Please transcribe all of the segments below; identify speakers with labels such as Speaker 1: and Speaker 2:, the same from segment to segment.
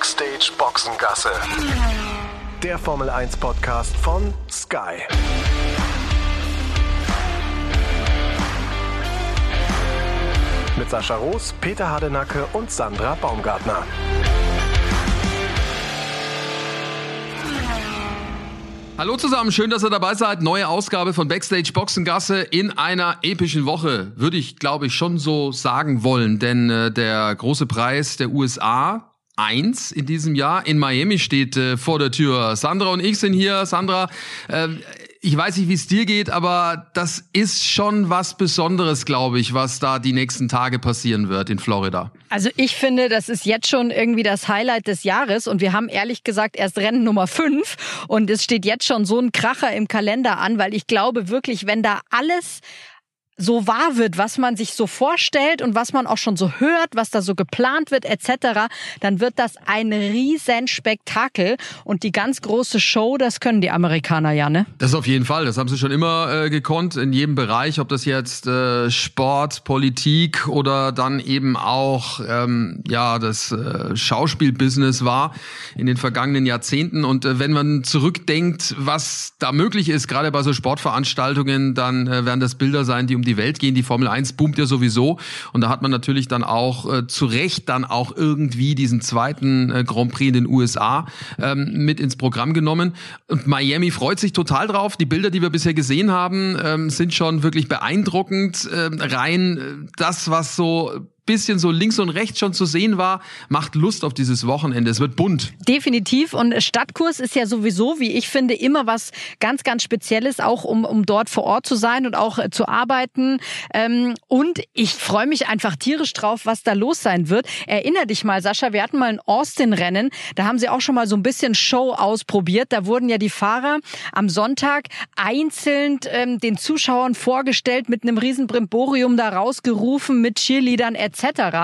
Speaker 1: Backstage Boxengasse. Der Formel 1 Podcast von Sky. Mit Sascha Roos, Peter Hardenacke und Sandra Baumgartner.
Speaker 2: Hallo zusammen, schön, dass ihr dabei seid. Neue Ausgabe von Backstage Boxengasse in einer epischen Woche, würde ich, glaube ich, schon so sagen wollen. Denn der große Preis der USA 1 in diesem Jahr in Miami steht vor der Tür. Sandra und ich sind hier. Sandra, ich weiß nicht, wie es dir geht, aber das ist schon was Besonderes, glaube ich, was da die nächsten Tage passieren wird in Florida.
Speaker 3: Also ich finde, das ist jetzt schon irgendwie das Highlight des Jahres und wir haben ehrlich gesagt erst Rennen Nummer 5 und es steht jetzt schon so ein Kracher im Kalender an, weil ich glaube wirklich, wenn da alles so wahr wird, was man sich so vorstellt und was man auch schon so hört, was da so geplant wird etc., dann wird das ein riesen Spektakel und die ganz große Show, das können die Amerikaner ja, ne?
Speaker 2: Das auf jeden Fall, das haben sie schon immer gekonnt, in jedem Bereich, ob das jetzt Sport, Politik oder dann eben auch das Schauspielbusiness war in den vergangenen Jahrzehnten. Und wenn man zurückdenkt, was da möglich ist, gerade bei so Sportveranstaltungen, dann werden das Bilder sein, die um die Welt gehen. Die Formel 1 boomt ja sowieso und da hat man natürlich dann auch zu Recht dann auch irgendwie diesen zweiten Grand Prix in den USA mit ins Programm genommen. Und Miami freut sich total drauf. Die Bilder, die wir bisher gesehen haben, sind schon wirklich beeindruckend. Rein das, was so bisschen so links und rechts schon zu sehen war, macht Lust auf dieses Wochenende. Es wird bunt.
Speaker 3: Definitiv. Und Stadtkurs ist ja sowieso, wie ich finde, immer was ganz, ganz Spezielles, auch um dort vor Ort zu sein und auch zu arbeiten. Und ich freue mich einfach tierisch drauf, was da los sein wird. Erinner dich mal, Sascha, wir hatten mal ein Austin-Rennen. Da haben sie auch schon mal so ein bisschen Show ausprobiert. Da wurden ja die Fahrer am Sonntag einzeln den Zuschauern vorgestellt, mit einem riesen Brimborium da rausgerufen, mit Cheerleadern etc.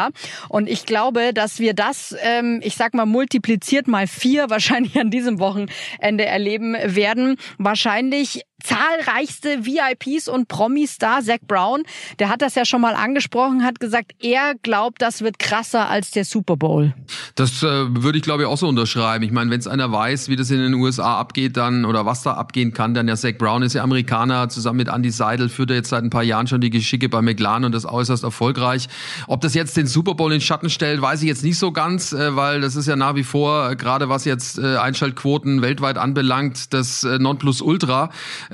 Speaker 3: Und ich glaube, dass wir das, multipliziert mal 4 wahrscheinlich an diesem Wochenende erleben werden. Wahrscheinlich zahlreichste VIPs und Promis da. Zac Brown, der hat das ja schon mal angesprochen, hat gesagt, er glaubt, das wird krasser als der Super Bowl.
Speaker 2: Das würde ich, glaube ich, auch so unterschreiben. Ich meine, wenn es einer weiß, wie das in den USA abgeht, dann oder was da abgehen kann, dann ja Zac Brown ist ja Amerikaner, zusammen mit Andy Seidel führt er jetzt seit ein paar Jahren schon die Geschicke bei McLaren und das äußerst erfolgreich. Ob das jetzt den Super Bowl in den Schatten stellt, weiß ich jetzt nicht so ganz, weil das ist ja nach wie vor, gerade was jetzt Einschaltquoten weltweit anbelangt, das Nonplusultra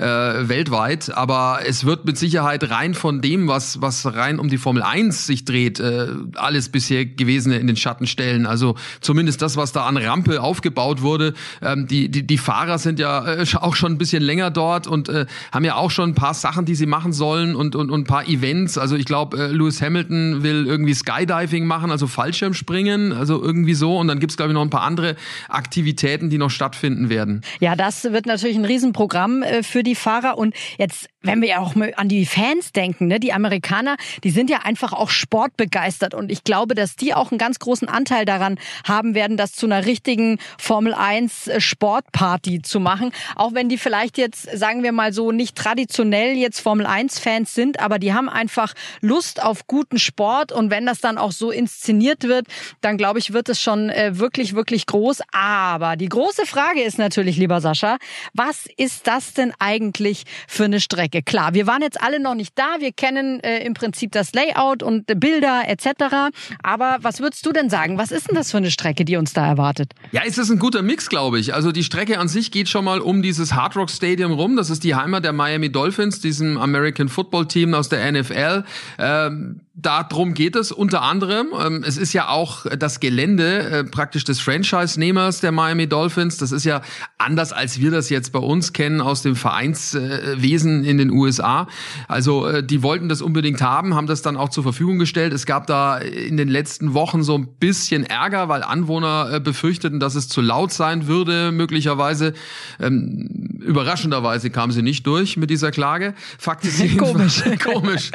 Speaker 2: weltweit, aber es wird mit Sicherheit rein von dem, was rein um die Formel 1 sich dreht, alles bisher Gewesene in den Schatten stellen. Also zumindest das, was da an Rampe aufgebaut wurde. Die Fahrer sind ja auch schon ein bisschen länger dort und haben ja auch schon ein paar Sachen, die sie machen sollen und ein paar Events. Also ich glaube, Lewis Hamilton will irgendwie Skydiving machen, also Fallschirmspringen, also irgendwie so. Und dann gibt's, glaube ich, noch ein paar andere Aktivitäten, die noch stattfinden werden.
Speaker 3: Ja, das wird natürlich ein Riesenprogramm für die Fahrer. Und jetzt, wenn wir ja auch mal an die Fans denken, ne, die Amerikaner, die sind ja einfach auch sportbegeistert. Und ich glaube, dass die auch einen ganz großen Anteil daran haben werden, das zu einer richtigen Formel 1 Sportparty zu machen. Auch wenn die vielleicht jetzt, sagen wir mal so, nicht traditionell jetzt Formel 1 Fans sind, aber die haben einfach Lust auf guten Sport. Und wenn das dann auch so inszeniert wird, dann glaube ich, wird es schon wirklich, wirklich groß. Aber die große Frage ist natürlich, lieber Sascha, was ist das denn eigentlich für eine Strecke? Klar, wir waren jetzt alle noch nicht da, wir kennen im Prinzip das Layout und Bilder etc. Aber was würdest du denn sagen? Was ist denn das für eine Strecke, die uns da erwartet?
Speaker 2: Ja, es ist ein guter Mix, glaube ich. Also die Strecke an sich geht schon mal um dieses Hard Rock Stadium rum. Das ist die Heimat der Miami Dolphins, diesem American Football Team aus der NFL. Darum geht es unter anderem. Es ist ja auch das Gelände praktisch des Franchise-Nehmers der Miami Dolphins. Das ist ja anders, als wir das jetzt bei uns kennen aus dem Vereinswesen in den USA. Also die wollten das unbedingt haben das dann auch zur Verfügung gestellt. Es gab da in den letzten Wochen so ein bisschen Ärger, weil Anwohner befürchteten, dass es zu laut sein würde, möglicherweise. Überraschenderweise kam sie nicht durch mit dieser Klage. Fakt ist jedenfalls komisch.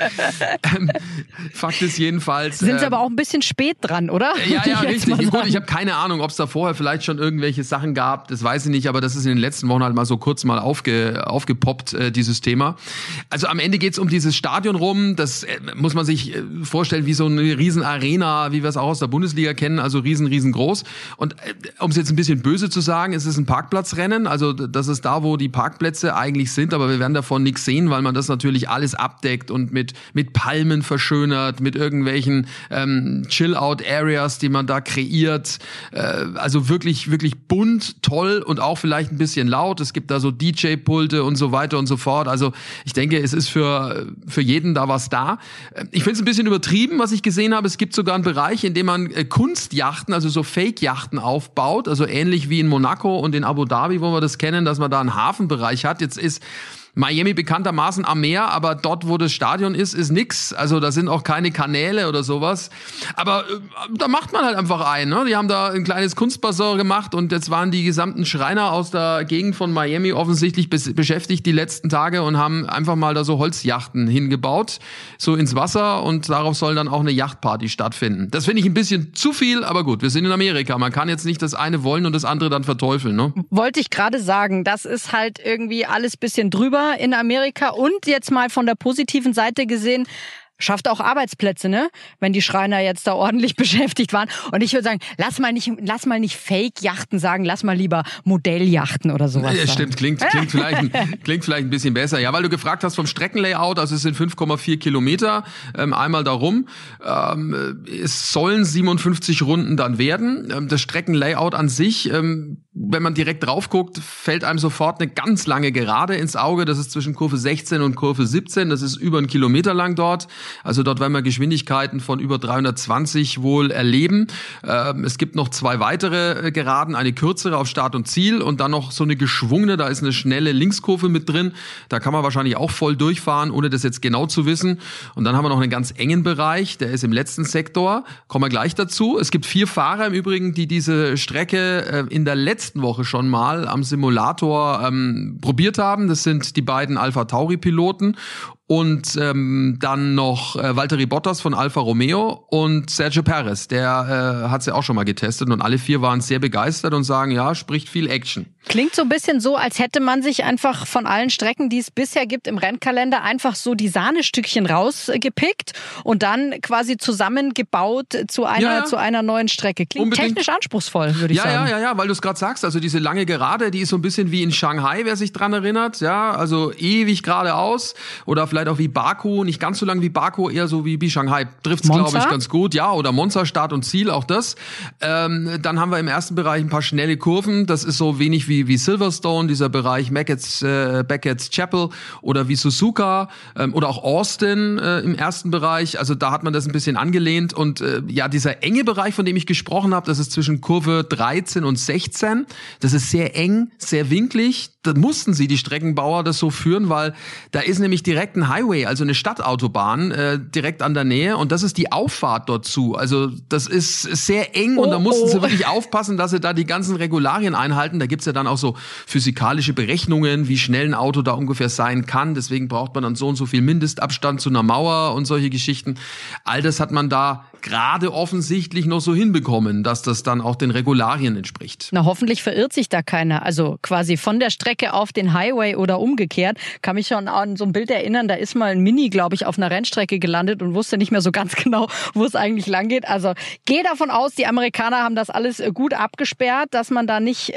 Speaker 2: Fakt ist jedenfalls...
Speaker 3: Sind sie aber auch ein bisschen spät dran, oder?
Speaker 2: Ja, richtig. Gut, ich habe keine Ahnung, ob es da vorher vielleicht schon irgendwelche Sachen gab. Das weiß ich nicht, aber das ist in den letzten Wochen halt mal so kurz mal aufgepoppt, dieses Thema. Also am Ende geht's um dieses Stadion rum. Das muss man sich vorstellen wie so eine Riesenarena, wie wir es auch aus der Bundesliga kennen, also riesengroß. Und um es jetzt ein bisschen böse zu sagen, es ist ein Parkplatzrennen. Also das ist da, wo die Parkplätze eigentlich sind, aber wir werden davon nichts sehen, weil man das natürlich alles abdeckt und mit Palmen verschönert, mit irgendwelchen Chill-Out-Areas, die man da kreiert. Also wirklich bunt, toll und auch vielleicht ein bisschen laut. Es gibt da so DJ-Pulte und so weiter und so fort. Also ich denke, es ist für jeden da was da. Ich finde es ein bisschen übertrieben, was ich gesehen habe. Es gibt sogar einen Bereich, in dem man Kunstjachten, also so Fake-Yachten aufbaut. Also ähnlich wie in Monaco und in Abu Dhabi, wo wir das kennen, dass man da einen Hafenbereich hat. Jetzt ist Miami bekanntermaßen am Meer, aber dort, wo das Stadion ist nix. Also da sind auch keine Kanäle oder sowas. Aber da macht man halt einfach einen. Ne? Die haben da ein kleines Kunstbassin gemacht und jetzt waren die gesamten Schreiner aus der Gegend von Miami offensichtlich beschäftigt die letzten Tage und haben einfach mal da so Holzjachten hingebaut, so ins Wasser, und darauf soll dann auch eine Yachtparty stattfinden. Das finde ich ein bisschen zu viel, aber gut, wir sind in Amerika. Man kann jetzt nicht das eine wollen und das andere dann verteufeln. Ne?
Speaker 3: Wollte ich gerade sagen, das ist halt irgendwie alles bisschen drüber in Amerika, und jetzt mal von der positiven Seite gesehen, schafft auch Arbeitsplätze, ne? Wenn die Schreiner jetzt da ordentlich beschäftigt waren. Und ich würde sagen, lass mal nicht Fake-Yachten sagen, lass mal lieber Modelljachten oder sowas
Speaker 2: ja,
Speaker 3: sagen.
Speaker 2: Stimmt, klingt vielleicht ein bisschen besser. Ja, weil du gefragt hast vom Streckenlayout, also es sind 5,4 Kilometer, einmal darum. Es sollen 57 Runden dann werden. Das Streckenlayout an sich, wenn man direkt drauf guckt, fällt einem sofort eine ganz lange Gerade ins Auge. Das ist zwischen Kurve 16 und Kurve 17. Das ist über 1 Kilometer lang dort. Also dort werden wir Geschwindigkeiten von über 320 wohl erleben. Es gibt noch 2 weitere Geraden, eine kürzere auf Start und Ziel und dann noch so eine geschwungene, da ist eine schnelle Linkskurve mit drin. Da kann man wahrscheinlich auch voll durchfahren, ohne das jetzt genau zu wissen. Und dann haben wir noch einen ganz engen Bereich, der ist im letzten Sektor. Kommen wir gleich dazu. Es gibt 4 Fahrer im Übrigen, die diese Strecke in der letzten Woche schon mal am Simulator probiert haben. Das sind die beiden Alpha Tauri-Piloten. Und dann noch Valtteri Bottas von Alfa Romeo und Sergio Perez, der hat sie auch schon mal getestet, und alle 4 waren sehr begeistert und sagen, ja, spricht viel Action.
Speaker 3: Klingt so ein bisschen so, als hätte man sich einfach von allen Strecken, die es bisher gibt im Rennkalender, einfach so die Sahnestückchen rausgepickt und dann quasi zusammengebaut zu einer neuen Strecke. Klingt unbedingt technisch anspruchsvoll, würde ich sagen.
Speaker 2: Ja, weil du es gerade sagst, also diese lange Gerade, die ist so ein bisschen wie in Shanghai, wer sich dran erinnert, ja, also ewig geradeaus, oder vielleicht auch wie Baku, nicht ganz so lang wie Baku, eher so wie Shanghai. Trifft's, glaube ich, ganz gut. Ja, oder Monza, Start und Ziel, auch das. Dann haben wir im ersten Bereich ein paar schnelle Kurven. Das ist so wenig wie Silverstone, dieser Bereich Beckett's Chapel, oder wie Suzuka, oder auch Austin im ersten Bereich. Also da hat man das ein bisschen angelehnt. Und dieser enge Bereich, von dem ich gesprochen habe, das ist zwischen Kurve 13 und 16. Das ist sehr eng, sehr winklig. Da mussten die Streckenbauer, das so führen, weil da ist nämlich direkt ein Highway, also eine Stadtautobahn direkt an der Nähe, und das ist die Auffahrt dazu. Also das ist sehr eng, und da mussten sie wirklich aufpassen, dass sie da die ganzen Regularien einhalten. Da gibt's ja dann auch so physikalische Berechnungen, wie schnell ein Auto da ungefähr sein kann. Deswegen braucht man dann so und so viel Mindestabstand zu einer Mauer und solche Geschichten. All das hat man da gerade offensichtlich noch so hinbekommen, dass das dann auch den Regularien entspricht.
Speaker 3: Na, hoffentlich verirrt sich da keiner. Also quasi von der Strecke auf den Highway oder umgekehrt. Kann mich schon an so ein Bild erinnern, da ist mal ein Mini, glaube ich, auf einer Rennstrecke gelandet und wusste nicht mehr so ganz genau, wo es eigentlich lang geht. Also gehe davon aus, die Amerikaner haben das alles gut abgesperrt, dass man da nicht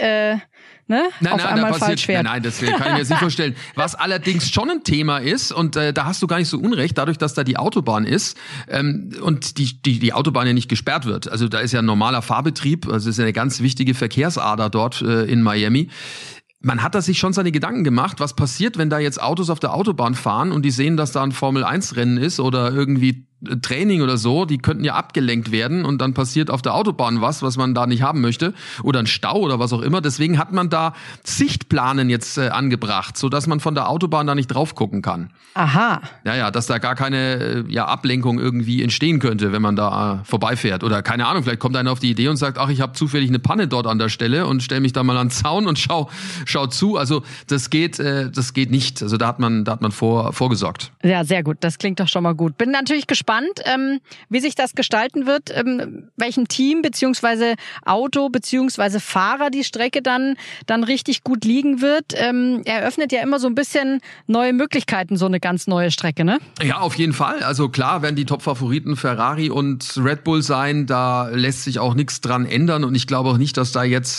Speaker 3: einmal falsch fährt.
Speaker 2: Nein, das kann ich mir jetzt nicht vorstellen. Was allerdings schon ein Thema ist, und da hast du gar nicht so unrecht, dadurch, dass da die Autobahn ist und die Autobahn ja nicht gesperrt wird. Also da ist ja ein normaler Fahrbetrieb, also ist ja eine ganz wichtige Verkehrsader dort in Miami. Man hat da sich schon seine Gedanken gemacht, was passiert, wenn da jetzt Autos auf der Autobahn fahren und die sehen, dass da ein Formel-1-Rennen ist oder irgendwie Training oder so, die könnten ja abgelenkt werden und dann passiert auf der Autobahn was man da nicht haben möchte, oder ein Stau oder was auch immer. Deswegen hat man da Sichtplanen jetzt angebracht, sodass man von der Autobahn da nicht drauf gucken kann.
Speaker 3: Aha.
Speaker 2: Ja, dass da gar keine Ablenkung irgendwie entstehen könnte, wenn man da vorbeifährt. Oder keine Ahnung, vielleicht kommt einer auf die Idee und sagt, ach, ich habe zufällig eine Panne dort an der Stelle und stell mich da mal an den Zaun und schau zu. Also das geht nicht. Also da hat man vorgesorgt.
Speaker 3: Ja, sehr gut. Das klingt doch schon mal gut. Bin natürlich gespannt, gespannt, wie sich das gestalten wird, welchem Team beziehungsweise Auto beziehungsweise Fahrer die Strecke dann richtig gut liegen wird. Eröffnet ja immer so ein bisschen neue Möglichkeiten, so eine ganz neue Strecke, ne?
Speaker 2: Ja, auf jeden Fall. Also klar werden die Top-Favoriten Ferrari und Red Bull sein. Da lässt sich auch nichts dran ändern. Und ich glaube auch nicht, dass da jetzt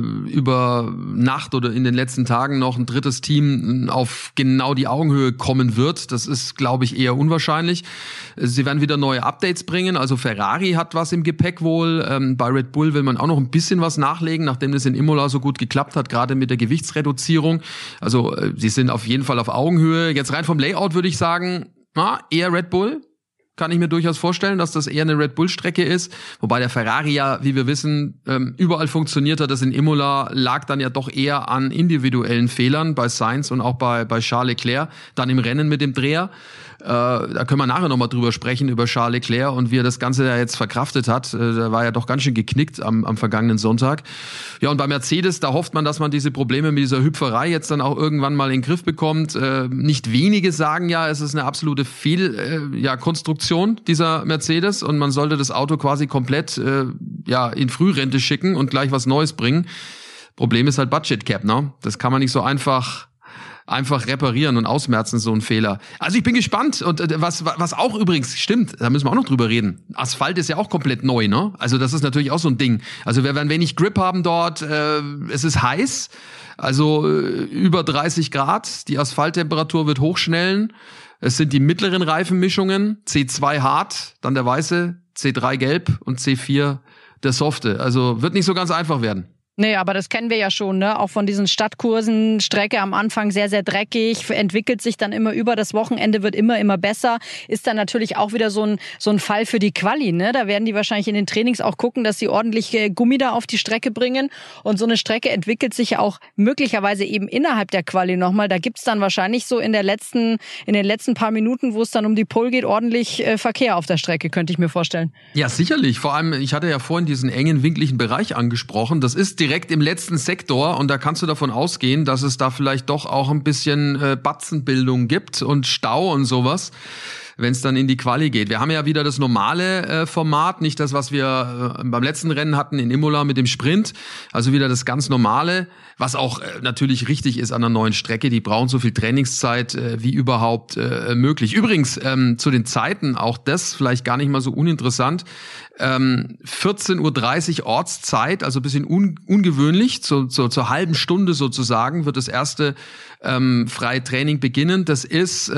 Speaker 2: über Nacht oder in den letzten Tagen noch ein drittes Team auf genau die Augenhöhe kommen wird. Das ist, glaube ich, eher unwahrscheinlich. Sie werden wieder neue Updates bringen. Also Ferrari hat was im Gepäck wohl. Bei Red Bull will man auch noch ein bisschen was nachlegen, nachdem das in Imola so gut geklappt hat, gerade mit der Gewichtsreduzierung. Also sie sind auf jeden Fall auf Augenhöhe. Jetzt rein vom Layout würde ich sagen, eher Red Bull. Kann ich mir durchaus vorstellen, dass das eher eine Red Bull-Strecke ist. Wobei der Ferrari ja, wie wir wissen, überall funktioniert hat. Das in Imola lag dann ja doch eher an individuellen Fehlern bei Sainz und auch bei Charles Leclerc. Dann im Rennen mit dem Dreher. Da können wir nachher nochmal drüber sprechen, über Charles Leclerc und wie er das Ganze ja jetzt verkraftet hat. Der war ja doch ganz schön geknickt am vergangenen Sonntag. Ja, und bei Mercedes, da hofft man, dass man diese Probleme mit dieser Hüpferei jetzt dann auch irgendwann mal in den Griff bekommt. Nicht wenige sagen ja, es ist eine absolute Fehlkonstruktion dieser Mercedes und man sollte das Auto quasi komplett in Frührente schicken und gleich was Neues bringen. Problem ist halt Budget Cap, ne? Das kann man nicht so einfach reparieren und ausmerzen, so ein Fehler. Also ich bin gespannt. Und was auch übrigens stimmt, da müssen wir auch noch drüber reden. Asphalt ist ja auch komplett neu, ne? Also das ist natürlich auch so ein Ding. Also wir werden wenig Grip haben dort. Es ist heiß, also über 30 Grad. Die Asphalttemperatur wird hochschnellen. Es sind die mittleren Reifenmischungen. C2 hart, dann der weiße, C3 gelb und C4 der softe. Also wird nicht so ganz einfach werden.
Speaker 3: Nee, aber das kennen wir ja schon, ne? Auch von diesen Stadtkursen. Strecke am Anfang sehr, sehr dreckig, entwickelt sich dann immer über das Wochenende, wird immer besser. Ist dann natürlich auch wieder so ein Fall für die Quali, ne? Da werden die wahrscheinlich in den Trainings auch gucken, dass sie ordentlich Gummi da auf die Strecke bringen. Und so eine Strecke entwickelt sich ja auch möglicherweise eben innerhalb der Quali nochmal. Da gibt's dann wahrscheinlich so in den letzten paar Minuten, wo es dann um die Pole geht, ordentlich Verkehr auf der Strecke, könnte ich mir vorstellen.
Speaker 2: Ja, sicherlich. Vor allem, ich hatte ja vorhin diesen engen, winkligen Bereich angesprochen. Das ist direkt im letzten Sektor und da kannst du davon ausgehen, dass es da vielleicht doch auch ein bisschen Batzenbildung gibt und Stau und sowas, wenn es dann in die Quali geht. Wir haben ja wieder das normale Format, nicht das, was wir beim letzten Rennen hatten in Imola mit dem Sprint, also wieder das ganz normale, was auch natürlich richtig ist an einer neuen Strecke. Die brauchen so viel Trainingszeit wie überhaupt möglich. Übrigens, zu den Zeiten, auch das vielleicht gar nicht mal so uninteressant, 14:30 Uhr Ortszeit, also ein bisschen ungewöhnlich, zur halben Stunde sozusagen wird das erste freie Training beginnen. Das ist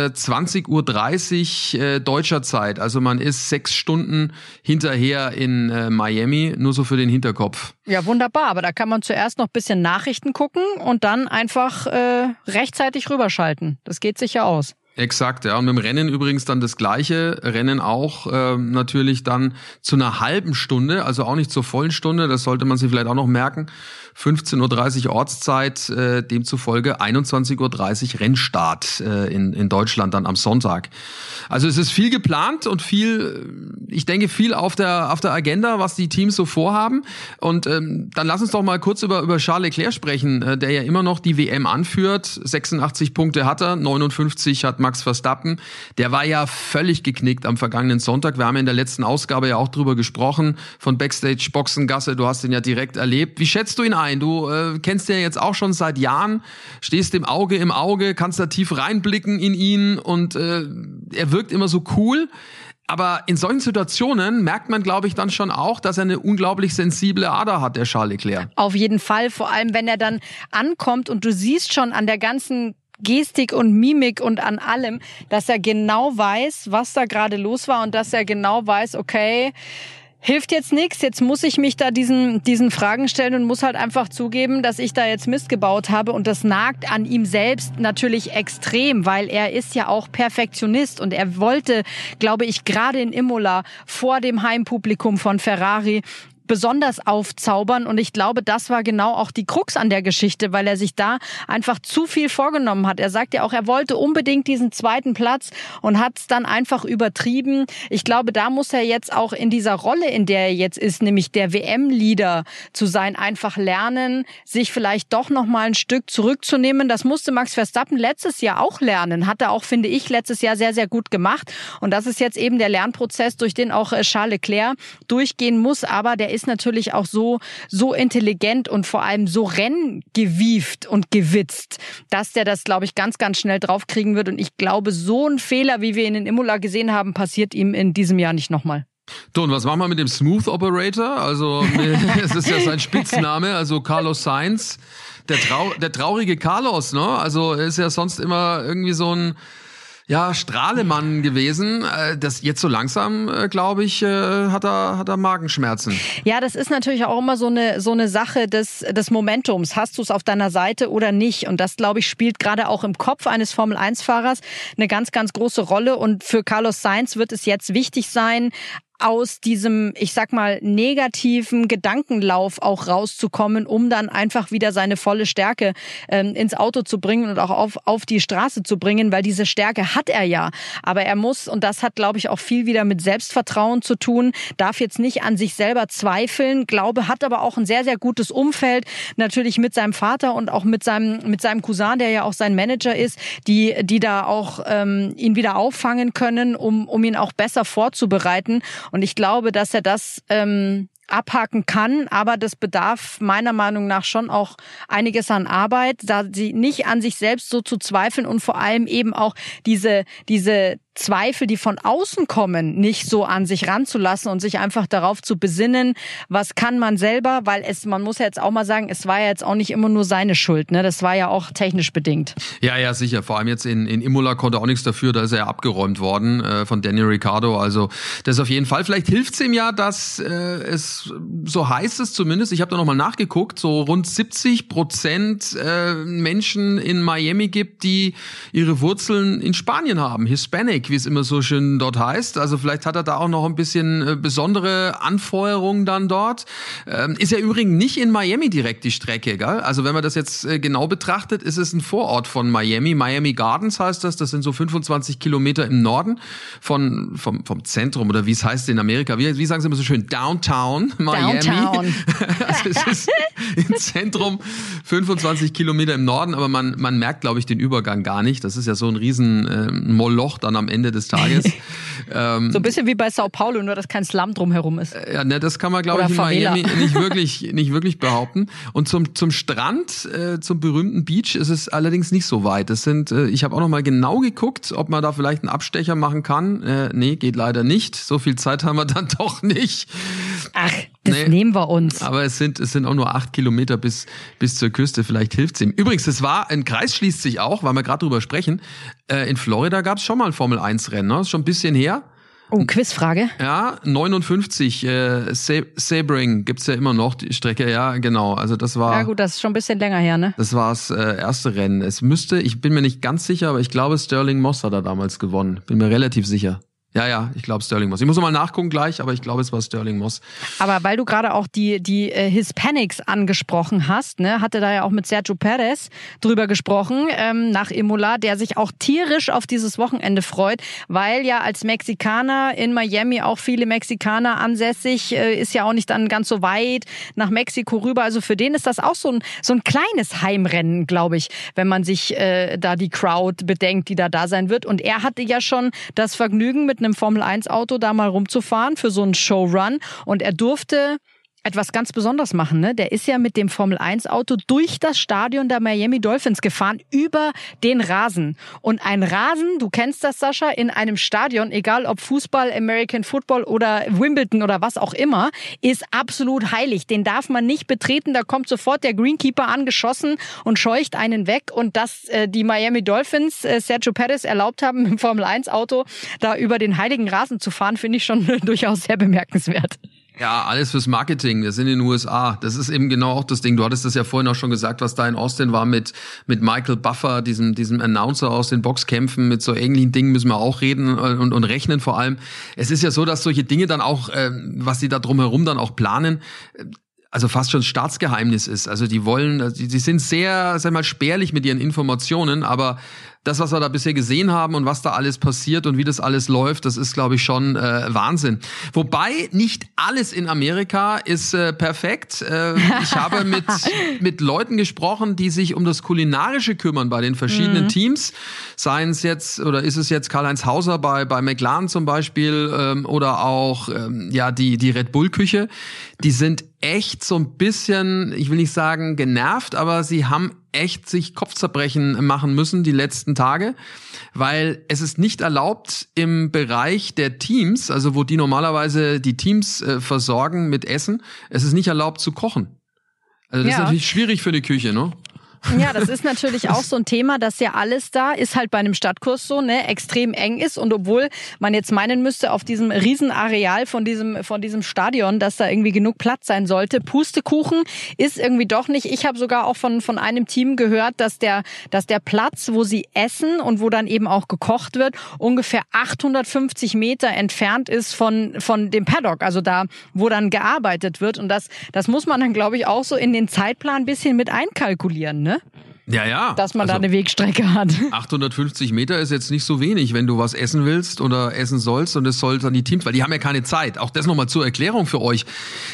Speaker 2: 20:30 Uhr deutscher Zeit, also man ist 6 Stunden hinterher in Miami, nur so für den Hinterkopf.
Speaker 3: Ja, wunderbar, aber da kann man zuerst noch ein bisschen Nachrichten gucken und dann einfach rechtzeitig rüberschalten. Das geht sicher aus.
Speaker 2: Exakt, ja. Und mit dem Rennen übrigens dann das gleiche. Rennen auch natürlich dann zu einer halben Stunde, also auch nicht zur vollen Stunde. Das sollte man sich vielleicht auch noch merken. 15:30 Uhr Ortszeit, demzufolge 21:30 Uhr Rennstart in Deutschland dann am Sonntag. Also es ist viel geplant und ich denke viel auf der Agenda, was die Teams so vorhaben. Und dann lass uns doch mal kurz über Charles Leclerc sprechen, der ja immer noch die WM anführt. 86 Punkte hat er, 59 hat Max Verstappen. Der war ja völlig geknickt am vergangenen Sonntag. Wir haben in der letzten Ausgabe ja auch drüber gesprochen, von Backstage Boxengasse. Du hast ihn ja direkt erlebt. Wie schätzt du ihn ein? Du kennst ihn ja jetzt auch schon seit Jahren, stehst im Auge, kannst da tief reinblicken in ihn und er wirkt immer so cool. Aber in solchen Situationen merkt man, glaube ich, dann schon auch, dass er eine unglaublich sensible Ader hat, der Charles Leclerc.
Speaker 3: Auf jeden Fall, vor allem wenn er dann ankommt und du siehst schon an der ganzen Gestik und Mimik und an allem, dass er genau weiß, was da gerade los war und dass er genau weiß, okay, hilft jetzt nichts, jetzt muss ich mich da diesen Fragen stellen und muss halt einfach zugeben, dass ich da jetzt Mist gebaut habe und das nagt an ihm selbst natürlich extrem, weil er ist ja auch Perfektionist und er wollte, glaube ich, gerade in Imola vor dem Heimpublikum von Ferrari besonders aufzaubern. Und ich glaube, das war genau auch die Krux an der Geschichte, weil er sich da einfach zu viel vorgenommen hat. Er sagt ja auch, er wollte unbedingt diesen zweiten Platz und hat es dann einfach übertrieben. Ich glaube, da muss er jetzt auch in dieser Rolle, in der er jetzt ist, nämlich der WM-Leader zu sein, einfach lernen, sich vielleicht doch noch mal ein Stück zurückzunehmen. Das musste Max Verstappen letztes Jahr auch lernen. Hat er auch, finde ich, letztes Jahr sehr, sehr gut gemacht. Und das ist jetzt eben der Lernprozess, durch den auch Charles Leclerc durchgehen muss. Aber der ist natürlich auch so intelligent und vor allem so renngewieft und gewitzt, dass der das, glaube ich, ganz, ganz schnell draufkriegen wird. Und ich glaube, so ein Fehler, wie wir ihn in Imola gesehen haben, passiert ihm in diesem Jahr nicht nochmal.
Speaker 2: So, und was machen wir mit dem Smooth Operator? Also, es ist ja sein Spitzname, also Carlos Sainz. Der traurige Carlos, ne? Also, er ist ja sonst immer irgendwie so ein Strahlemann gewesen. Das jetzt so langsam, glaube ich, hat er Magenschmerzen.
Speaker 3: Ja, das ist natürlich auch immer so eine Sache des Momentums. Hast du es auf deiner Seite oder nicht? Und das, glaube ich, spielt gerade auch im Kopf eines Formel-1-Fahrers eine ganz, ganz große Rolle. Und für Carlos Sainz wird es jetzt wichtig sein, aus diesem, ich sag mal, negativen Gedankenlauf auch rauszukommen, um dann einfach wieder seine volle Stärke ins Auto zu bringen und auch auf die Straße zu bringen, weil diese Stärke hat er ja. Aber er muss, und das hat, glaube ich, auch viel wieder mit Selbstvertrauen zu tun, darf jetzt nicht an sich selber zweifeln, hat aber auch ein sehr, sehr gutes Umfeld, natürlich mit seinem Vater und auch mit seinem Cousin, der ja auch sein Manager ist, die da auch ihn wieder auffangen können, um ihn auch besser vorzubereiten. Und ich glaube, dass er das abhaken kann, aber das bedarf meiner Meinung nach schon auch einiges an Arbeit, da sie nicht an sich selbst so zu zweifeln und vor allem eben auch diese Zweifel, die von außen kommen, nicht so an sich ranzulassen und sich einfach darauf zu besinnen, was kann man selber, weil man muss ja jetzt auch mal sagen, es war ja jetzt auch nicht immer nur seine Schuld, ne? Das war ja auch technisch bedingt.
Speaker 2: Ja, sicher. Vor allem jetzt in Imola konnte er auch nichts dafür, da ist er ja abgeräumt worden von Daniel Ricciardo. Also das auf jeden Fall. Vielleicht hilft es ihm ja, dass es, so heißt es zumindest, ich habe da nochmal nachgeguckt, so rund 70% Menschen in Miami gibt, die ihre Wurzeln in Spanien haben, Hispanic, wie es immer so schön dort heißt. Also vielleicht hat er da auch noch ein bisschen besondere Anfeuerung dann dort. Ist ja übrigens nicht in Miami direkt die Strecke, gell? Also wenn man das jetzt genau betrachtet, ist es ein Vorort von Miami. Miami Gardens heißt das. Das sind so 25 Kilometer im Norden vom Zentrum, oder wie es heißt in Amerika. Wie sagen sie immer so schön? Downtown Miami.
Speaker 3: Downtown.
Speaker 2: Also es ist im Zentrum 25 Kilometer im Norden, aber man merkt, glaube ich, den Übergang gar nicht. Das ist ja so ein riesen Moloch dann am Ende des Tages.
Speaker 3: So ein bisschen wie bei Sao Paulo, nur dass kein Slum drumherum ist.
Speaker 2: Ja, ne, das kann man, glaube ich, in Miami nicht wirklich behaupten. Und zum Strand, zum berühmten Beach, ist es allerdings nicht so weit. Ich habe auch noch mal genau geguckt, ob man da vielleicht einen Abstecher machen kann. Nee, geht leider nicht. So viel Zeit haben wir dann doch nicht.
Speaker 3: Ach, das nehmen wir uns.
Speaker 2: Aber es sind auch nur 8 Kilometer bis zur Küste. Vielleicht hilft's ihm. Übrigens, ein Kreis schließt sich auch, weil wir gerade drüber sprechen. In Florida gab es schon mal ein Formel-1-Rennen. Ne? Das ist schon ein bisschen her.
Speaker 3: Oh, Quizfrage.
Speaker 2: Ja, 59, Sebring gibt's ja immer noch, die Strecke, ja, genau. Also das war.
Speaker 3: Ja gut, das ist schon ein bisschen länger her, ne?
Speaker 2: Das war das erste Rennen. Ich bin mir nicht ganz sicher, aber ich glaube, Sterling Moss hat da damals gewonnen. Bin mir relativ sicher. Ja, ich glaube Sterling Moss. Ich muss noch mal nachgucken gleich, aber ich glaube, es war Sterling Moss.
Speaker 3: Aber weil du gerade auch die Hispanics angesprochen hast, ne, hatte da ja auch mit Sergio Perez drüber gesprochen, nach Imola, der sich auch tierisch auf dieses Wochenende freut, weil ja als Mexikaner in Miami auch viele Mexikaner ansässig, ist ja auch nicht dann ganz so weit nach Mexiko rüber. Also für den ist das auch so ein kleines Heimrennen, glaube ich, wenn man sich da die Crowd bedenkt, die da sein wird. Und er hatte ja schon das Vergnügen, mit einem Formel-1-Auto da mal rumzufahren für so einen Showrun. Und er durfte etwas ganz Besonderes machen, ne? Der ist ja mit dem Formel-1-Auto durch das Stadion der Miami Dolphins gefahren, über den Rasen. Und ein Rasen, du kennst das, Sascha, in einem Stadion, egal ob Fußball, American Football oder Wimbledon oder was auch immer, ist absolut heilig. Den darf man nicht betreten, da kommt sofort der Greenkeeper angeschossen und scheucht einen weg. Und dass die Miami Dolphins Sergio Perez erlaubt haben, mit dem Formel-1-Auto da über den heiligen Rasen zu fahren, finde ich schon durchaus sehr bemerkenswert.
Speaker 2: Ja, alles fürs Marketing. Wir sind in den USA. Das ist eben genau auch das Ding. Du hattest das ja vorhin auch schon gesagt, was da in Austin war mit Michael Buffer, diesem Announcer aus den Boxkämpfen. Mit so ähnlichen Dingen müssen wir auch reden und rechnen vor allem. Es ist ja so, dass solche Dinge dann auch, was sie da drumherum dann auch planen, also fast schon Staatsgeheimnis ist. Also die sind sehr, sag mal, spärlich mit ihren Informationen, aber das, was wir da bisher gesehen haben und was da alles passiert und wie das alles läuft, das ist, glaube ich, schon Wahnsinn. Wobei nicht alles in Amerika ist perfekt. Ich habe mit Leuten gesprochen, die sich um das Kulinarische kümmern bei den verschiedenen Teams. Seien es jetzt, oder ist es jetzt Karl-Heinz Hauser bei McLaren zum Beispiel oder auch die Red Bull-Küche. Die sind echt so ein bisschen, ich will nicht sagen genervt, aber sie haben echt sich Kopfzerbrechen machen müssen die letzten Tage, weil es ist nicht erlaubt im Bereich der Teams, also wo die normalerweise die Teams versorgen mit Essen, es ist nicht erlaubt zu kochen. Also das ist natürlich schwierig für eine Küche, ne?
Speaker 3: Ja, das ist natürlich auch so ein Thema, dass ja alles da ist halt bei einem Stadtkurs so, ne, extrem eng ist und obwohl man jetzt meinen müsste, auf diesem Riesenareal von diesem Stadion, dass da irgendwie genug Platz sein sollte, Pustekuchen ist irgendwie doch nicht. Ich habe sogar auch von einem Team gehört, dass der Platz, wo sie essen und wo dann eben auch gekocht wird, ungefähr 850 Meter entfernt ist von dem Paddock, also da, wo dann gearbeitet wird und das muss man dann, glaube ich, auch so in den Zeitplan ein bisschen mit einkalkulieren, ne?
Speaker 2: Ja.
Speaker 3: Dass man da eine Wegstrecke hat.
Speaker 2: 850 Meter ist jetzt nicht so wenig, wenn du was essen willst oder essen sollst und es soll dann die Teams, weil die haben ja keine Zeit. Auch das nochmal zur Erklärung für euch.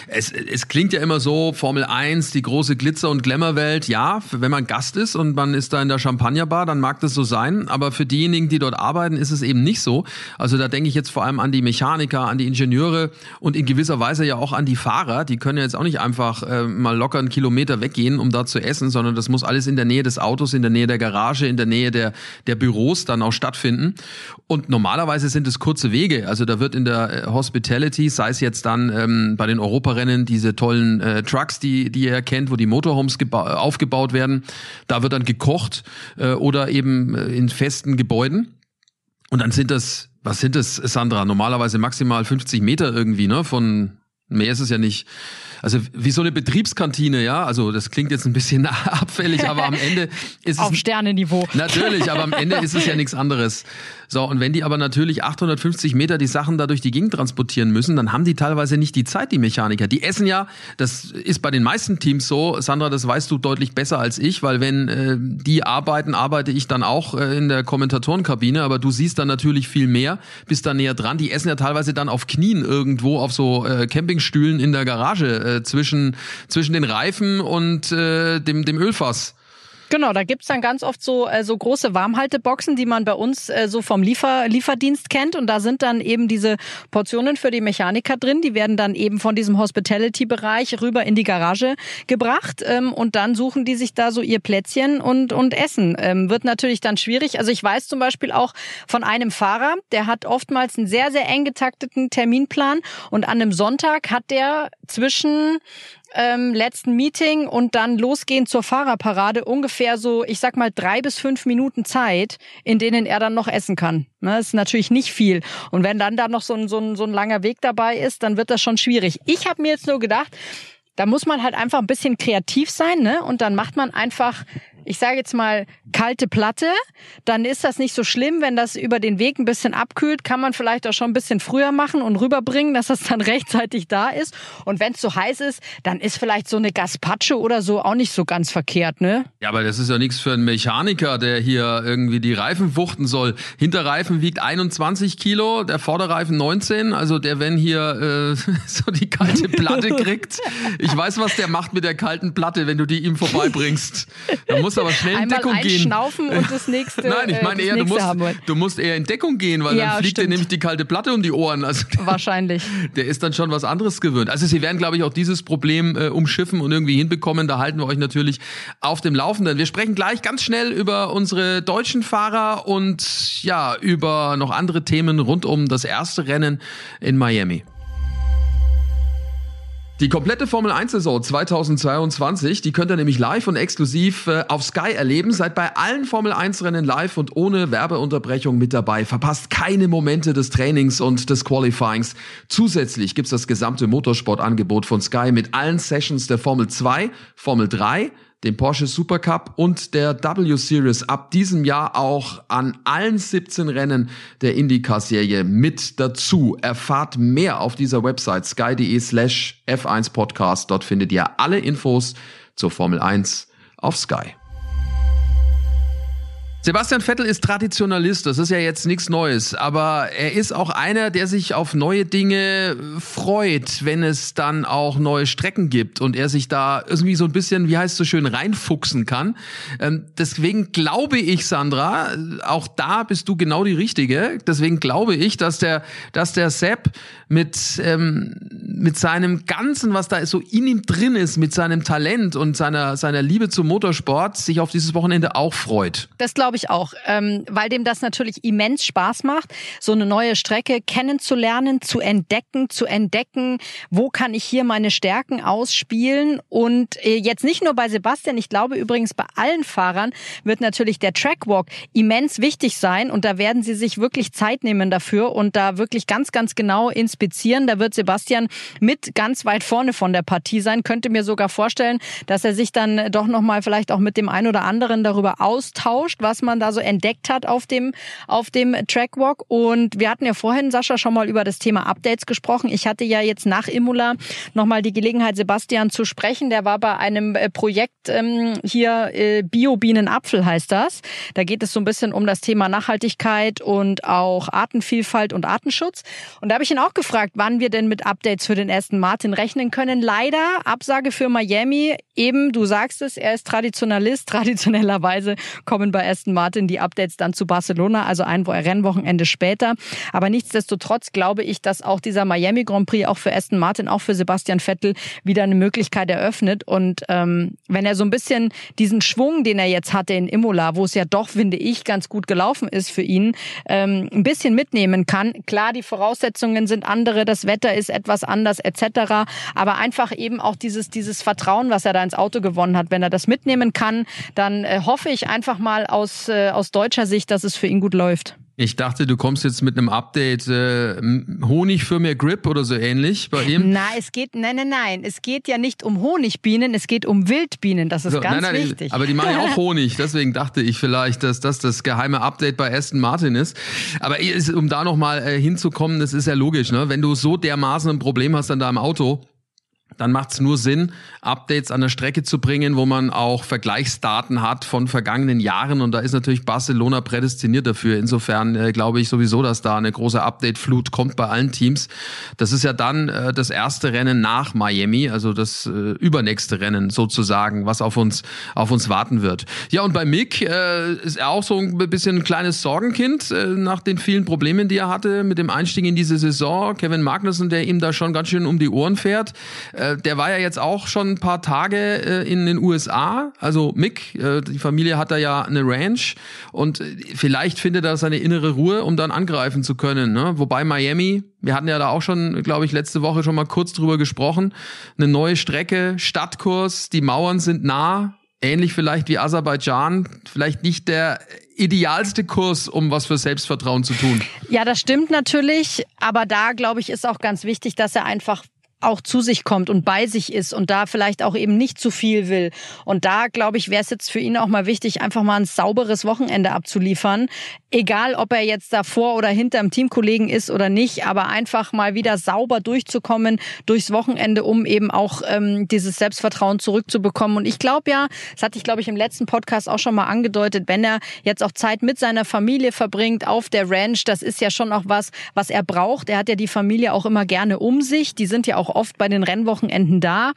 Speaker 2: Es klingt ja immer so, Formel 1, die große Glitzer- und Glamour-Welt. Ja, wenn man Gast ist und man ist da in der Champagnerbar, dann mag das so sein. Aber für diejenigen, die dort arbeiten, ist es eben nicht so. Also da denke ich jetzt vor allem an die Mechaniker, an die Ingenieure und in gewisser Weise ja auch an die Fahrer. Die können ja jetzt auch nicht einfach mal locker einen Kilometer weggehen, um da zu essen, sondern das muss alles in der Nähe des Autos, in der Nähe der Garage, in der Nähe der Büros dann auch stattfinden. Und normalerweise sind es kurze Wege. Also da wird in der Hospitality, sei es jetzt dann bei den Europarennen, diese tollen Trucks, die ihr kennt, wo die Motorhomes aufgebaut werden, da wird dann gekocht oder eben in festen Gebäuden. Und dann was sind das, Sandra? Normalerweise maximal 50 Meter irgendwie, ne? Von mehr ist es ja nicht. Also wie so eine Betriebskantine, ja. Also das klingt jetzt ein bisschen abfällig, aber am Ende ist es
Speaker 3: auf Sternenniveau.
Speaker 2: Natürlich, aber am Ende ist es ja nichts anderes. So, und wenn die aber natürlich 850 Meter die Sachen da durch die Gegend transportieren müssen, dann haben die teilweise nicht die Zeit, die Mechaniker. Die essen ja, das ist bei den meisten Teams so, Sandra, das weißt du deutlich besser als ich, weil wenn die arbeite ich dann auch in der Kommentatorenkabine, aber du siehst dann natürlich viel mehr, bist da näher dran. Die essen ja teilweise dann auf Knien irgendwo auf so Campingstühlen in der Garage zwischen den Reifen und dem Ölfass.
Speaker 3: Genau, da gibt's dann ganz oft so große Warmhalteboxen, die man bei uns so vom Lieferdienst kennt. Und da sind dann eben diese Portionen für die Mechaniker drin. Die werden dann eben von diesem Hospitality-Bereich rüber in die Garage gebracht. Und dann suchen die sich da so ihr Plätzchen und essen. Wird natürlich dann schwierig. Also ich weiß zum Beispiel auch von einem Fahrer, der hat oftmals einen sehr, sehr eng getakteten Terminplan. Und an einem Sonntag hat der zwischen letzten Meeting und dann losgehen zur Fahrerparade ungefähr so, ich sag mal 3 bis 5 Minuten Zeit, in denen er dann noch essen kann. Das ist natürlich nicht viel. Und wenn dann da noch so ein langer Weg dabei ist, dann wird das schon schwierig. Ich habe mir jetzt nur gedacht, da muss man halt einfach ein bisschen kreativ sein, ne? Und dann macht man einfach, ich sage jetzt mal, kalte Platte, dann ist das nicht so schlimm, wenn das über den Weg ein bisschen abkühlt, kann man vielleicht auch schon ein bisschen früher machen und rüberbringen, dass das dann rechtzeitig da ist. Und wenn es zu heiß ist, dann ist vielleicht so eine Gazpacho oder so auch nicht so ganz verkehrt, ne?
Speaker 2: Ja, aber das ist ja nichts für einen Mechaniker, der hier irgendwie die Reifen wuchten soll. Hinterreifen wiegt 21 Kilo, der Vorderreifen 19, also der, wenn hier so die kalte Platte kriegt, ich weiß, was der macht mit der kalten Platte, wenn du die ihm vorbeibringst. Da muss aber schnell in Deckung gehen.
Speaker 3: Schnaufen und das nächste.
Speaker 2: Nein, ich meine eher, du musst eher in Deckung gehen, weil dann fliegt dir nämlich die kalte Platte um die Ohren. Also
Speaker 3: wahrscheinlich.
Speaker 2: Der ist dann schon was anderes gewöhnt. Also sie werden, glaube ich, auch dieses Problem umschiffen und irgendwie hinbekommen. Da halten wir euch natürlich auf dem Laufenden. Wir sprechen gleich ganz schnell über unsere deutschen Fahrer und ja, über noch andere Themen rund um das erste Rennen in Miami. Die komplette Formel-1-Saison 2022, die könnt ihr nämlich live und exklusiv auf Sky erleben. Seid bei allen Formel-1-Rennen live und ohne Werbeunterbrechung mit dabei. Verpasst keine Momente des Trainings und des Qualifyings. Zusätzlich gibt's das gesamte Motorsportangebot von Sky mit allen Sessions der Formel 2, Formel 3, dem Porsche Supercup und der W-Series ab diesem Jahr auch an allen 17 Rennen der IndyCar-Serie mit dazu. Erfahrt mehr auf dieser Website sky.de/F1podcast. Dort findet ihr alle Infos zur Formel 1 auf Sky. Sebastian Vettel ist Traditionalist, das ist ja jetzt nichts Neues, aber er ist auch einer, der sich auf neue Dinge freut, wenn es dann auch neue Strecken gibt und er sich da irgendwie so ein bisschen, wie heißt es so schön, reinfuchsen kann. Deswegen glaube ich, Sandra, auch da bist du genau die Richtige, deswegen glaube ich, dass der Sepp mit seinem Ganzen, was da so in ihm drin ist, mit seinem Talent und seiner Liebe zum Motorsport, sich auf dieses Wochenende auch freut.
Speaker 3: Das glaube ich auch, weil dem das natürlich immens Spaß macht, so eine neue Strecke kennenzulernen, zu entdecken, wo kann ich hier meine Stärken ausspielen und jetzt nicht nur bei Sebastian, ich glaube übrigens bei allen Fahrern wird natürlich der Trackwalk immens wichtig sein und da werden sie sich wirklich Zeit nehmen dafür und da wirklich ganz, ganz genau inspizieren. Da wird Sebastian mit ganz weit vorne von der Partie sein, könnte mir sogar vorstellen, dass er sich dann doch nochmal vielleicht auch mit dem einen oder anderen darüber austauscht, was man da so entdeckt hat auf dem Trackwalk. Und wir hatten ja vorhin, Sascha, schon mal über das Thema Updates gesprochen. Ich hatte ja jetzt nach Imola nochmal die Gelegenheit, Sebastian zu sprechen. Der war bei einem Projekt hier, Bio-Bienen-Apfel heißt das. Da geht es so ein bisschen um das Thema Nachhaltigkeit und auch Artenvielfalt und Artenschutz. Und da habe ich ihn auch gefragt, wann wir denn mit Updates für den Aston Martin rechnen können. Leider Absage für Miami. Eben, du sagst es, er ist Traditionalist. Traditionellerweise kommen bei Aston Martin die Updates dann zu Barcelona, also ein Rennwochenende später. Aber nichtsdestotrotz glaube ich, dass auch dieser Miami Grand Prix auch für Aston Martin, auch für Sebastian Vettel wieder eine Möglichkeit eröffnet. Und wenn er so ein bisschen diesen Schwung, den er jetzt hatte in Imola, wo es ja doch, finde ich, ganz gut gelaufen ist für ihn, ein bisschen mitnehmen kann. Klar, die Voraussetzungen sind andere, das Wetter ist etwas anders etc. Aber einfach eben auch dieses Vertrauen, was er da ins Auto gewonnen hat, wenn er das mitnehmen kann, dann hoffe ich einfach mal aus deutscher Sicht, dass es für ihn gut läuft.
Speaker 2: Ich dachte, du kommst jetzt mit einem Update, Honig für mehr Grip oder so ähnlich bei ihm.
Speaker 3: Nein, es geht ja nicht um Honigbienen, es geht um Wildbienen, das ist so, ganz wichtig.
Speaker 2: Aber die machen ja auch Honig, deswegen dachte ich vielleicht, dass das geheime Update bei Aston Martin ist. Aber um da nochmal hinzukommen, das ist ja logisch, ne? Wenn du so dermaßen ein Problem hast an deinem Auto, dann macht es nur Sinn, Updates an der Strecke zu bringen, wo man auch Vergleichsdaten hat von vergangenen Jahren. Und da ist natürlich Barcelona prädestiniert dafür. Insofern glaube ich sowieso, dass da eine große Update-Flut kommt bei allen Teams. Das ist ja dann das erste Rennen nach Miami, also das übernächste Rennen sozusagen, was auf uns warten wird. Ja, und bei Mick ist er auch so ein bisschen ein kleines Sorgenkind nach den vielen Problemen, die er hatte mit dem Einstieg in diese Saison. Kevin Magnussen, der ihm da schon ganz schön um die Ohren fährt. Der war ja jetzt auch schon ein paar Tage in den USA, also Mick, die Familie hat da ja eine Ranch und vielleicht findet er seine innere Ruhe, um dann angreifen zu können, ne? Wobei Miami, wir hatten ja da auch schon, glaube ich, letzte Woche schon mal kurz drüber gesprochen, eine neue Strecke, Stadtkurs, die Mauern sind nah, ähnlich vielleicht wie Aserbaidschan, vielleicht nicht der idealste Kurs, um was für Selbstvertrauen zu tun.
Speaker 3: Ja, das stimmt natürlich, aber da, glaube ich, ist auch ganz wichtig, dass er einfach auch zu sich kommt und bei sich ist und da vielleicht auch eben nicht zu viel will. Und da, glaube ich, wäre es jetzt für ihn auch mal wichtig, einfach mal ein sauberes Wochenende abzuliefern. Egal, ob er jetzt davor oder hinterm Teamkollegen ist oder nicht, aber einfach mal wieder sauber durchzukommen durchs Wochenende, um eben auch dieses Selbstvertrauen zurückzubekommen. Und ich glaube ja, das hatte ich, glaube ich, im letzten Podcast auch schon mal angedeutet, wenn er jetzt auch Zeit mit seiner Familie verbringt auf der Ranch, das ist ja schon auch was er braucht. Er hat ja die Familie auch immer gerne um sich. Die sind ja auch oft bei den Rennwochenenden da,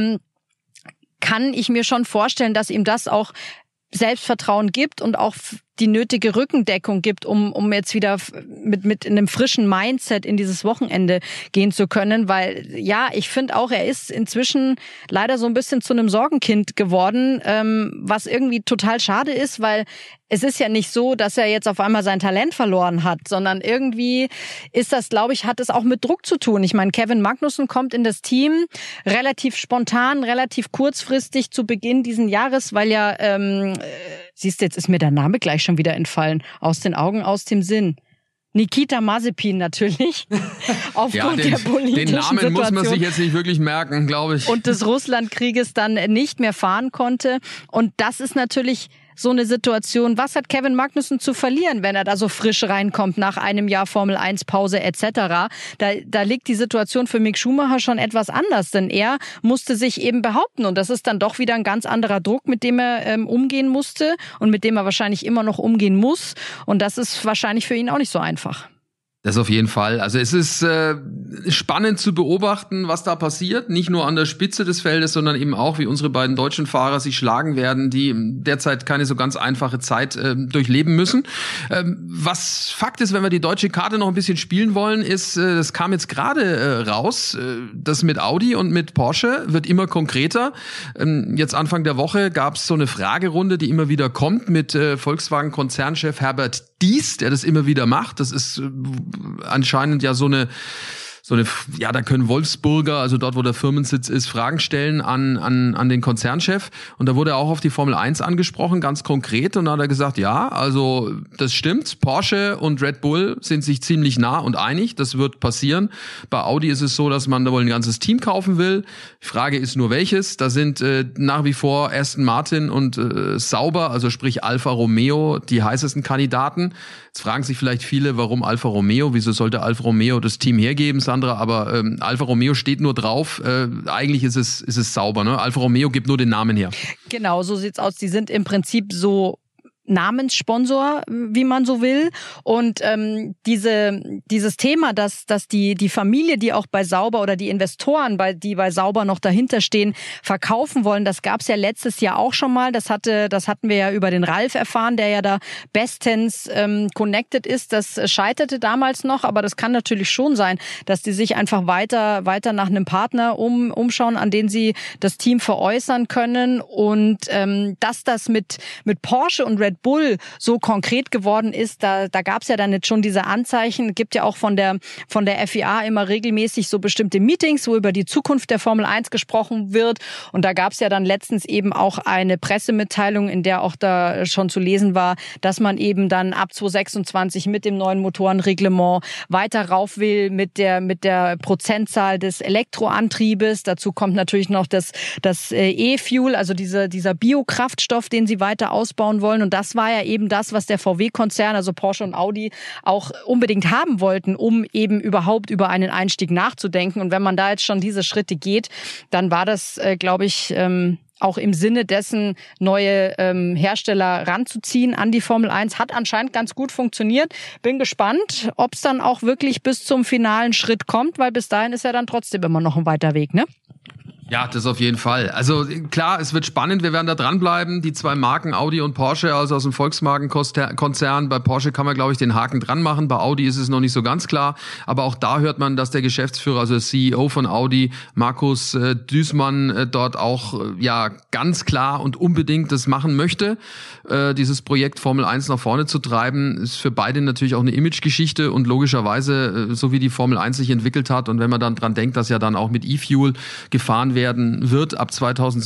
Speaker 3: kann ich mir schon vorstellen, dass ihm das auch Selbstvertrauen gibt und auch die nötige Rückendeckung gibt, um jetzt wieder mit einem frischen Mindset in dieses Wochenende gehen zu können, weil ja, ich finde auch, er ist inzwischen leider so ein bisschen zu einem Sorgenkind geworden, was irgendwie total schade ist, weil es ist ja nicht so, dass er jetzt auf einmal sein Talent verloren hat, sondern irgendwie ist das, glaube ich, hat es auch mit Druck zu tun. Ich meine, Kevin Magnussen kommt in das Team relativ spontan, relativ kurzfristig zu Beginn diesen Jahres, weil ja, siehst du, jetzt ist mir der Name gleich schon wieder entfallen. Aus den Augen, aus dem Sinn. Nikita Mazepin natürlich, aufgrund der politischen
Speaker 2: den Namen
Speaker 3: Situation.
Speaker 2: Muss man sich jetzt nicht wirklich merken, glaube ich.
Speaker 3: Und des Russlandkrieges dann nicht mehr fahren konnte. Und das ist natürlich so eine Situation, was hat Kevin Magnussen zu verlieren, wenn er da so frisch reinkommt nach einem Jahr Formel-1-Pause etc. Da liegt die Situation für Mick Schumacher schon etwas anders, denn er musste sich eben behaupten und das ist dann doch wieder ein ganz anderer Druck, mit dem er umgehen musste und mit dem er wahrscheinlich immer noch umgehen muss und das ist wahrscheinlich für ihn auch nicht so einfach.
Speaker 2: Das auf jeden Fall. Also es ist spannend zu beobachten, was da passiert. Nicht nur an der Spitze des Feldes, sondern eben auch, wie unsere beiden deutschen Fahrer sich schlagen werden, die derzeit keine so ganz einfache Zeit durchleben müssen. Was Fakt ist, wenn wir die deutsche Karte noch ein bisschen spielen wollen, ist, das kam jetzt gerade raus, das mit Audi und mit Porsche wird immer konkreter. Jetzt Anfang der Woche gab es so eine Fragerunde, die immer wieder kommt mit Volkswagen-Konzernchef Herbert Diess, der das immer wieder macht. Das ist anscheinend ja so eine, ja, da können Wolfsburger, also dort, wo der Firmensitz ist, Fragen stellen an den Konzernchef. Und da wurde er auch auf die Formel 1 angesprochen, ganz konkret. Und da hat er gesagt, ja, also das stimmt. Porsche und Red Bull sind sich ziemlich nah und einig. Das wird passieren. Bei Audi ist es so, dass man da wohl ein ganzes Team kaufen will. Die Frage ist nur welches. Da sind nach wie vor Aston Martin und Sauber, also sprich Alfa Romeo, die heißesten Kandidaten. Jetzt fragen sich vielleicht viele, warum Alfa Romeo? Wieso sollte Alfa Romeo das Team hergeben, Sandra? Aber Alfa Romeo steht nur drauf. Eigentlich ist es Sauber, ne? Alfa Romeo gibt nur den Namen her.
Speaker 3: Genau, so sieht's aus. Die sind im Prinzip so Namenssponsor, wie man so will. Und dieses Thema, dass die Familie, die auch bei Sauber oder die Investoren, die bei Sauber noch dahinter stehen, verkaufen wollen, das gab's ja letztes Jahr auch schon mal. Das hatten wir ja über den Ralf erfahren, der ja da bestens connected ist. Das scheiterte damals noch, aber das kann natürlich schon sein, dass die sich einfach weiter nach einem Partner umschauen, an den sie das Team veräußern können. Und dass das mit Porsche und Red Bull so konkret geworden ist, da gab's ja dann jetzt schon diese Anzeichen. Es gibt ja auch von der FIA immer regelmäßig so bestimmte Meetings, wo über die Zukunft der Formel 1 gesprochen wird. Und da gab's ja dann letztens eben auch eine Pressemitteilung, in der auch da schon zu lesen war, dass man eben dann ab 2026 mit dem neuen Motorenreglement weiter rauf will mit der Prozentzahl des Elektroantriebes. Dazu kommt natürlich noch das E-Fuel, also dieser Biokraftstoff, den sie weiter ausbauen wollen. Und das war ja eben das, was der VW-Konzern, also Porsche und Audi, auch unbedingt haben wollten, um eben überhaupt über einen Einstieg nachzudenken. Und wenn man da jetzt schon diese Schritte geht, dann war das, glaube ich, auch im Sinne dessen, neue Hersteller ranzuziehen an die Formel 1. Hat anscheinend ganz gut funktioniert. Bin gespannt, ob es dann auch wirklich bis zum finalen Schritt kommt, weil bis dahin ist ja dann trotzdem immer noch ein weiter Weg, ne?
Speaker 2: Ja, das auf jeden Fall. Also klar, es wird spannend, wir werden da dranbleiben. Die zwei Marken Audi und Porsche, also aus dem Volkswagen-Konzern. Bei Porsche kann man, glaube ich, den Haken dran machen. Bei Audi ist es noch nicht so ganz klar. Aber auch da hört man, dass der Geschäftsführer, also der CEO von Audi, Markus Duesmann, dort auch ganz klar und unbedingt das machen möchte. Dieses Projekt Formel 1 nach vorne zu treiben, ist für beide natürlich auch eine Imagegeschichte und logischerweise, so wie die Formel 1 sich entwickelt hat und wenn man dann dran denkt, dass ja dann auch mit E-Fuel gefahren werden wird ab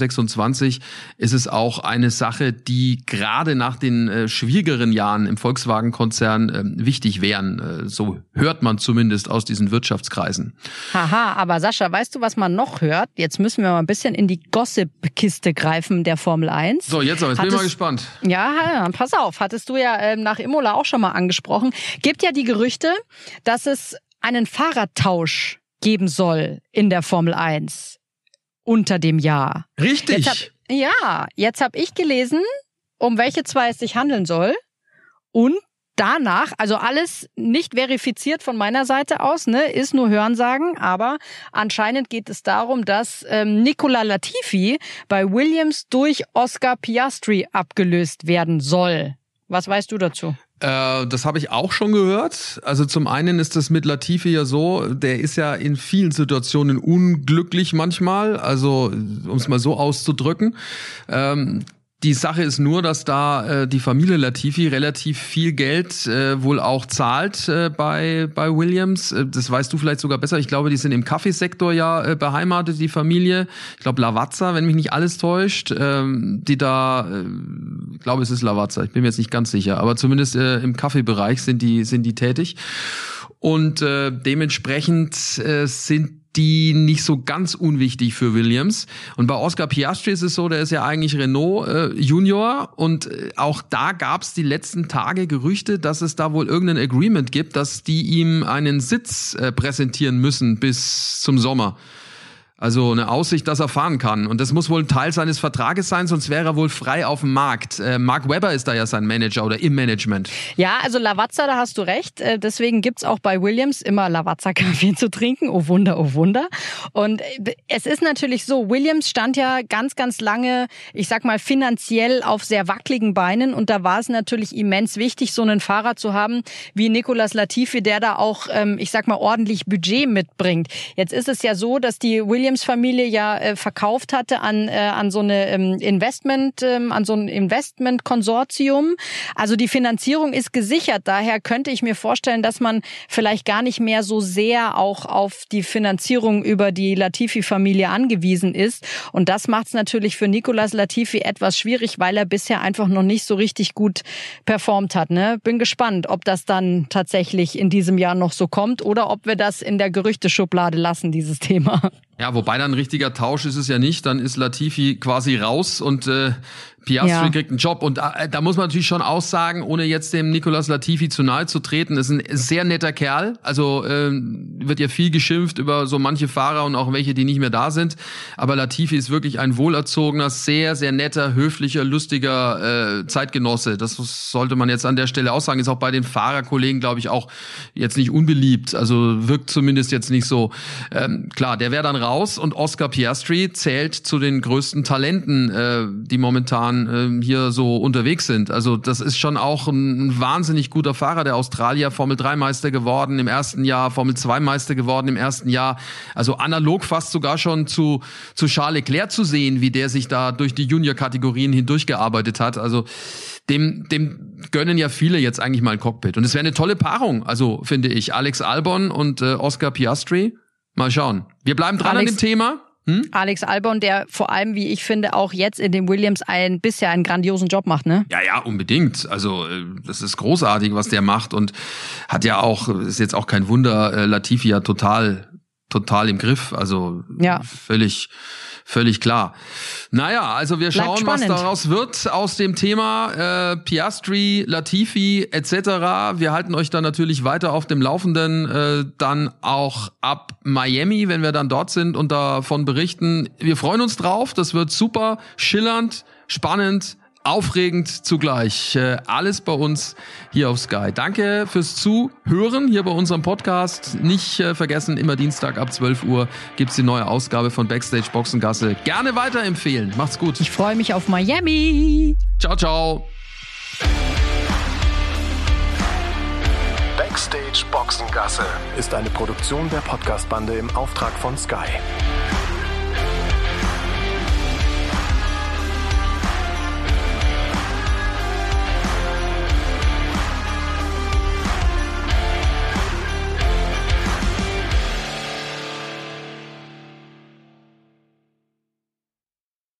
Speaker 2: 2026, ist es auch eine Sache, die gerade nach den schwierigeren Jahren im Volkswagen-Konzern wichtig wären. So hört man zumindest aus diesen Wirtschaftskreisen.
Speaker 3: Haha, aber Sascha, weißt du, was man noch hört? Jetzt müssen wir mal ein bisschen in die Gossip-Kiste greifen der Formel 1.
Speaker 2: So, jetzt bin ich mal gespannt.
Speaker 3: Ja, pass auf, hattest du ja nach Imola auch schon mal angesprochen. Gibt ja die Gerüchte, dass es einen Fahrradtausch geben soll in der Formel 1. Unter dem Jahr.
Speaker 2: Richtig.
Speaker 3: Jetzt hab ich gelesen, um welche zwei es sich handeln soll. Und danach, also alles nicht verifiziert von meiner Seite aus, ne, ist nur Hörensagen, aber anscheinend geht es darum, dass Nicola Latifi bei Williams durch Oscar Piastri abgelöst werden soll. Was weißt du dazu?
Speaker 2: Das habe ich auch schon gehört. Also zum einen ist das mit Latifi ja so, der ist ja in vielen Situationen unglücklich manchmal, also um es mal so auszudrücken. Die Sache ist nur, dass da die Familie Latifi relativ viel Geld wohl auch zahlt bei Williams. Das weißt du vielleicht sogar besser. Ich glaube, die sind im Kaffeesektor ja beheimatet, die Familie. Ich glaube Lavazza, wenn mich nicht alles täuscht. Die da, ich glaube, es ist Lavazza. Ich bin mir jetzt nicht ganz sicher. Aber zumindest im Kaffeebereich sind die tätig. Und dementsprechend sind die nicht so ganz unwichtig für Williams. Und bei Oscar Piastri ist es so, der ist ja eigentlich Renault Junior und auch da gab es die letzten Tage Gerüchte, dass es da wohl irgendein Agreement gibt, dass die ihm einen Sitz präsentieren müssen bis zum Sommer. Also eine Aussicht, dass er fahren kann. Und das muss wohl ein Teil seines Vertrages sein, sonst wäre er wohl frei auf dem Markt. Mark Webber ist da ja sein Manager oder im Management.
Speaker 3: Ja, also Lavazza, da hast du recht. Deswegen gibt's auch bei Williams immer Lavazza-Kaffee zu trinken. Oh Wunder, oh Wunder. Und es ist natürlich so, Williams stand ja ganz, ganz lange, ich sag mal, finanziell auf sehr wackeligen Beinen. Und da war es natürlich immens wichtig, so einen Fahrer zu haben wie Nicolas Latifi, der da auch, ich sag mal, ordentlich Budget mitbringt. Jetzt ist es ja so, dass die Williams-Familie ja verkauft hatte an so eine an so ein Investmentkonsortium. Also die Finanzierung ist gesichert. Daher könnte ich mir vorstellen, dass man vielleicht gar nicht mehr so sehr auch auf die Finanzierung über die Latifi-Familie angewiesen ist. Und das macht es natürlich für Nicolas Latifi etwas schwierig, weil er bisher einfach noch nicht so richtig gut performt hat. Ne? Bin gespannt, ob das dann tatsächlich in diesem Jahr noch so kommt oder ob wir das in der Gerüchteschublade lassen, dieses Thema.
Speaker 2: Ja, wobei dann ein richtiger Tausch ist es ja nicht. Dann ist Latifi quasi raus und Piastri kriegt einen Job. Und da muss man natürlich schon aussagen, ohne jetzt dem Nicolas Latifi zu nahe zu treten, ist ein sehr netter Kerl. Also wird ja viel geschimpft über so manche Fahrer und auch welche, die nicht mehr da sind. Aber Latifi ist wirklich ein wohlerzogener, sehr, sehr netter, höflicher, lustiger Zeitgenosse. Das sollte man jetzt an der Stelle auch sagen. Ist auch bei den Fahrerkollegen, glaube ich, auch jetzt nicht unbeliebt. Also wirkt zumindest jetzt nicht so. Klar, der wäre dann raus und Oscar Piastri zählt zu den größten Talenten, die momentan hier so unterwegs sind. Also das ist schon auch ein wahnsinnig guter Fahrer, der Australier, Formel-3-Meister geworden im ersten Jahr, Formel-2-Meister geworden im ersten Jahr. Also analog fast sogar schon zu Charles Leclerc zu sehen, wie der sich da durch die Junior-Kategorien hindurchgearbeitet hat. Also dem gönnen ja viele jetzt eigentlich mal ein Cockpit. Und es wäre eine tolle Paarung, also finde ich. Alex Albon und Oscar Piastri. Mal schauen. Wir bleiben dran an dem Thema.
Speaker 3: Alex Albon, der vor allem, wie ich finde, auch jetzt in dem Williams bisher einen grandiosen Job macht, ne?
Speaker 2: Ja, unbedingt. Also das ist großartig, was der macht und hat ja auch, ist jetzt auch kein Wunder, Latifi ja total im Griff. Also völlig klar. Naja, also wir schauen, was daraus wird aus dem Thema Piastri, Latifi etc. Wir halten euch dann natürlich weiter auf dem Laufenden, dann auch ab Miami, wenn wir dann dort sind und davon berichten. Wir freuen uns drauf, das wird super, schillernd, spannend, aufregend zugleich. Alles bei uns hier auf Sky. Danke fürs Zuhören hier bei unserem Podcast. Nicht vergessen, immer Dienstag ab 12 Uhr gibt's die neue Ausgabe von Backstage Boxengasse. Gerne weiterempfehlen. Macht's gut.
Speaker 3: Ich freue mich auf Miami.
Speaker 2: Ciao, ciao.
Speaker 1: Backstage Boxengasse ist eine Produktion der Podcast-Bande im Auftrag von Sky.